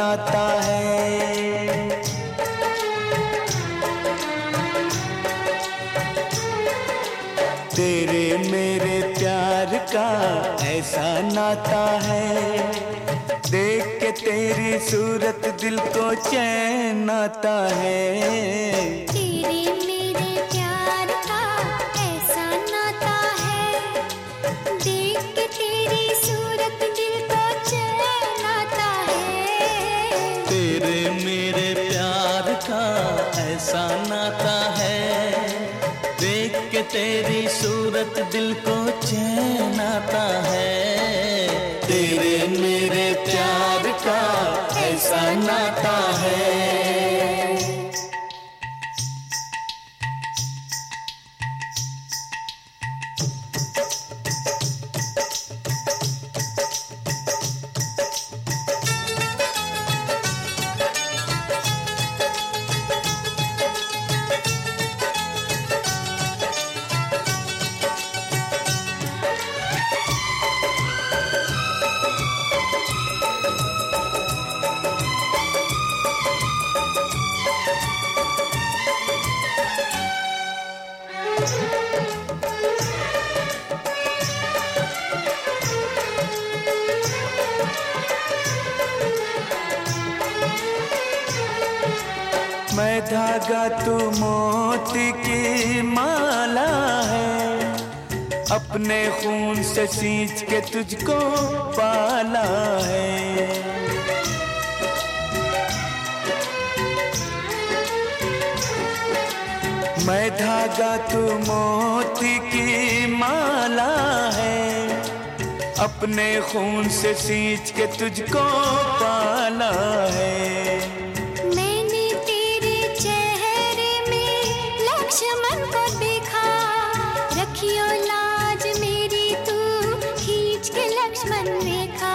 नाता है। तेरे मेरे प्यार का ऐसा नाता है, देख के तेरी सूरत दिल को चैन आता है। तेरे मेरे प्यार का ऐसा नाता है, देख के तेरी सूरत दिल को चैन आता है। तेरे मेरे प्यार का ऐसा नाता है, देख के तेरी सूरत दिल को चैन आता है। तेरे मेरे प्यार का ऐसा नाता है। मैं धागा तू मोती की माला है, अपने खून से सींच के तुझको पाला है। मैं धागा तू मोती की माला है, अपने खून से सींच के तुझको पाला है। लक्ष्मण को देखा, रखियो लाज मेरी तू खींच के लक्ष्मण देखा।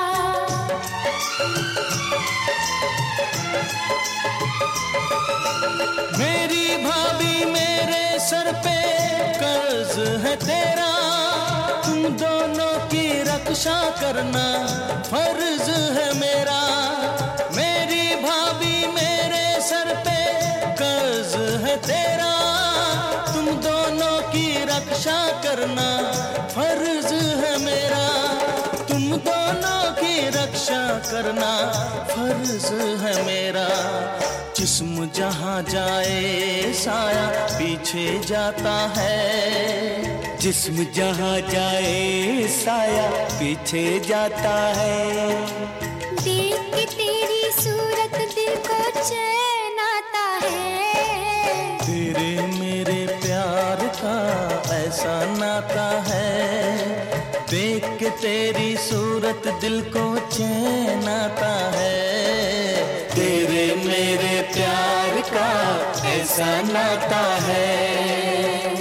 मेरी भाभी मेरे सर पे कर्ज है तेरा, तुम दोनों की रक्षा करना फर्ज है मेरा। मेरी भाभी मेरे सर पे कर्ज है तेरा, तुम दोनों की रक्षा करना फर्ज है मेरा। तुम दोनों की रक्षा करना फर्ज है मेरा। जिस्म जहाँ जाए साया पीछे जाता है, जिस्म जहाँ जाए साया पीछे जाता है। देख के तेरी सूरत दिल को चैन आता है। तेरे मेरे प्यार का ऐसा नाता है, देख के तेरी सूरत दिल को चैन आता है। तेरे मेरे प्यार का ऐसा नाता है।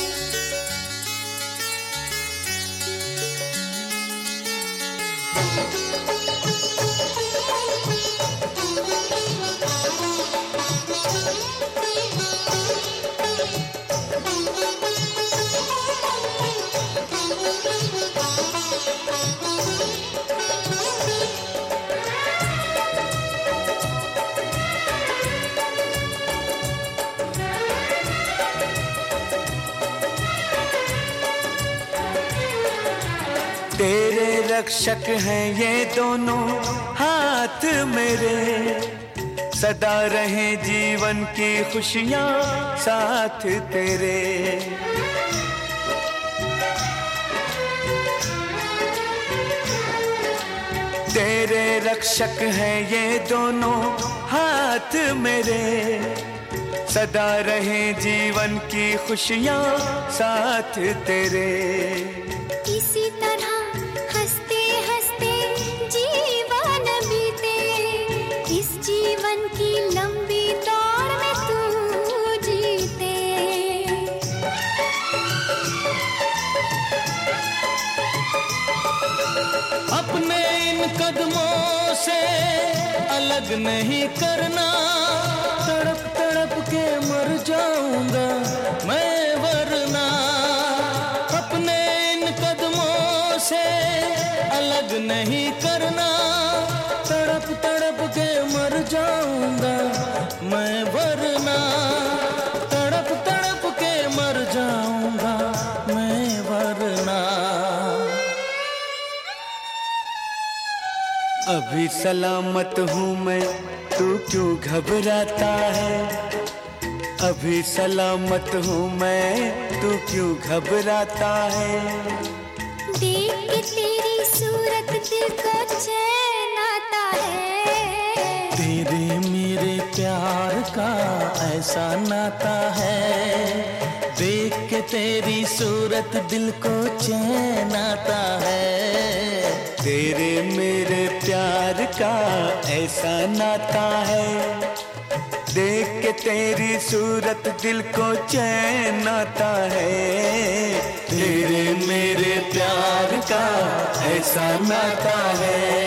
तेरे रक्षक हैं ये दोनों हाथ मेरे, सदा रहे जीवन की खुशियाँ साथ तेरे। तेरे रक्षक हैं ये दोनों हाथ मेरे, सदा रहे जीवन की खुशियाँ साथ तेरे। इसी तरह हंसते हंसते जीवन बीते, इस जीवन की लंबी दौड़ में तू जीते। अपने इन कदमों से अलग नहीं करना, तड़प तड़प के मर जाऊंगा मैं वरना। अपने इन कदमों से अलग नहीं करना, तड़प तड़प के मैं, वरना तड़प तड़प के मर जाऊंगा मैं, वरना। अभी सलामत हूँ मैं, तू क्यों घबराता है? अभी सलामत हूँ मैं, तू क्यों घबराता है? देख के तेरी सूरत दिल को चैन आता है। तेरे मेरे प्यार का ऐसा नाता है, देख के तेरी सूरत दिल को चैन आता है। तेरे मेरे प्यार का ऐसा नाता है, देख के तेरी सूरत दिल को चैन आता है। तेरे मेरे प्यार का ऐसा नाता है।